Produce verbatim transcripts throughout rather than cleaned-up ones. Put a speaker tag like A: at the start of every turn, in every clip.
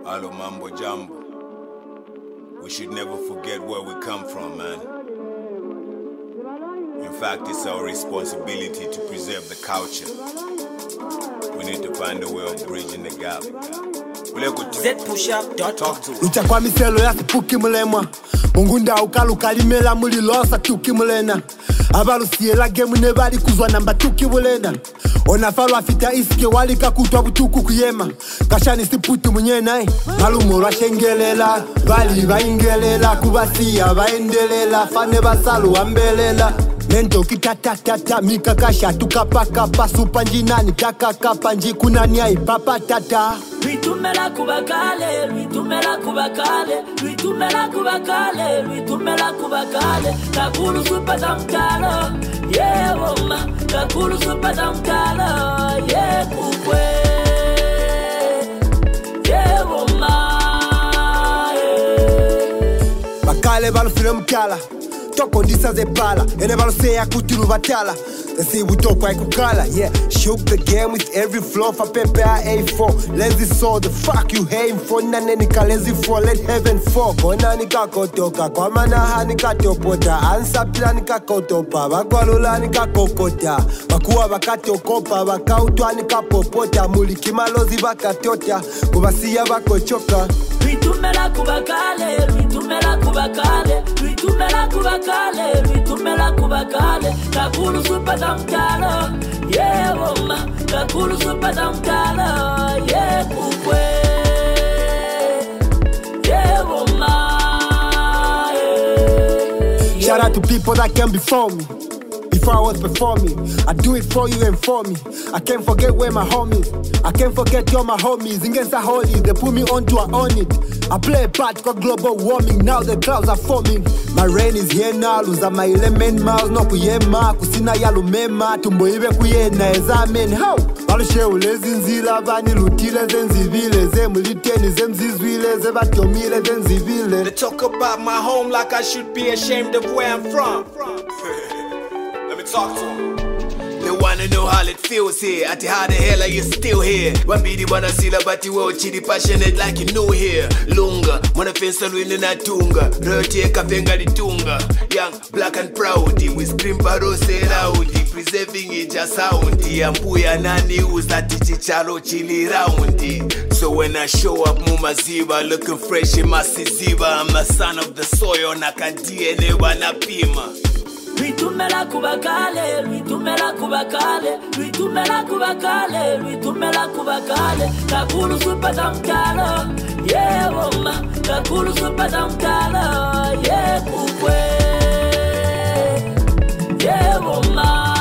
A: Alo Mambo Jambo. We should never forget where we come from, man. In fact, it's our responsibility to preserve the culture. We need to find a way of bridging the gap.
B: Z push up dot com.
C: Ucha kwa miselo ya sipuki mulemwa Mungunda ukalu kalimela muli losa tuki mulena Abalu siela gemu nebali kuzwa namba tuki mulena Onafalo afita isike wali kakutwa butuku kuyema Kashani siputi mwenye Malumo lwa shengelela Bali baingelela Kubasiya baendelela Fane basalu ambelela Mendo kitatatata Mika kasha tukapaka Pasu panjinani Takaka panji kunani ya ipapa tata
B: Ritumela kubakale, ritumela kubakale, ritumela kubakale, ritumela kubakale. Kakulu super damkalo, yeah woma. Kakulu super damkalo, yeah kukwe, yeah woma.
C: Bakale balu file mkala, toko ndisa ze pala. Ene balu seya kutiru batala. Let's see we talk like Kukala, yeah. Shook the game with every flow for Pepe A four. Lazy soul, the fuck you hating for? Naneni lazy for, let heaven fall. Kona nika kotoka, kwa manaha nika topota. Ansa pila nika kotopa, bakwalula nika kokota. Bakuwa bakatokopa, bakautwa nika popota. Muliki malozi bakatota, kubasiya bakochoka.
B: Ritumela kubakale, ritumela kubakale, ritumela kubakale, ritumela kubakale. Kakulu super damkalo, yeah woma. Kakulu super damkalo, yeah kukwe, yeah woma.
C: Shout out to people that came before me. Before I was performing, I do it for you and for me. I can't forget where my homies. I can't forget all my homies. Against the holy, they put me on to I own it. I play a part for global warming. Now the clouds are forming. My rain is here now. Lose my element miles. No kuyema. Kusina yalu mema. Tumbo ibe kuyena. Examen how? Balushe ulezi nzila. Bani lutile zenzivile. Zemuliteni zemzizwile. Zebatomile zenzivile.
D: They talk about my home like I should be ashamed of where I'm from.
A: Let me talk to him. They wanna know how it feels here. Ati how the hell are you still here? Wambidi wana sila bati wao chidi passionate like you know here. Lunga, mwana fensa luini na tunga. Roti eka venga litunga. Young, black and proud. We scream barose loud. Preserving it just sound. Ampuya nani uzati chichalo chili round. So when I show up mumaziba, looking fresh in my siziba. I'm the son of the soil. Naka D N A wanapima.
B: Ritumela kubakale, ritumela kubakale, ritumela kubakale, ritumela kubakale. Kakulu super damkalo, yeah woma. Kakulu super damkalo, yeah kukwe, yeah woma.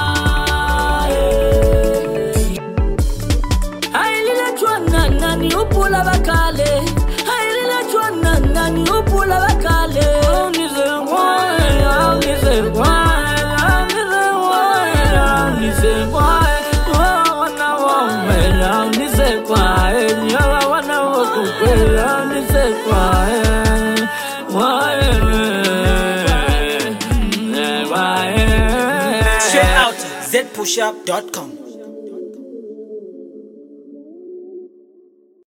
B: Hailila chwana nani upula bakale, hailila chwana nani upula bakale. Nize wanya, nize wanya. Check out Z push up dot com.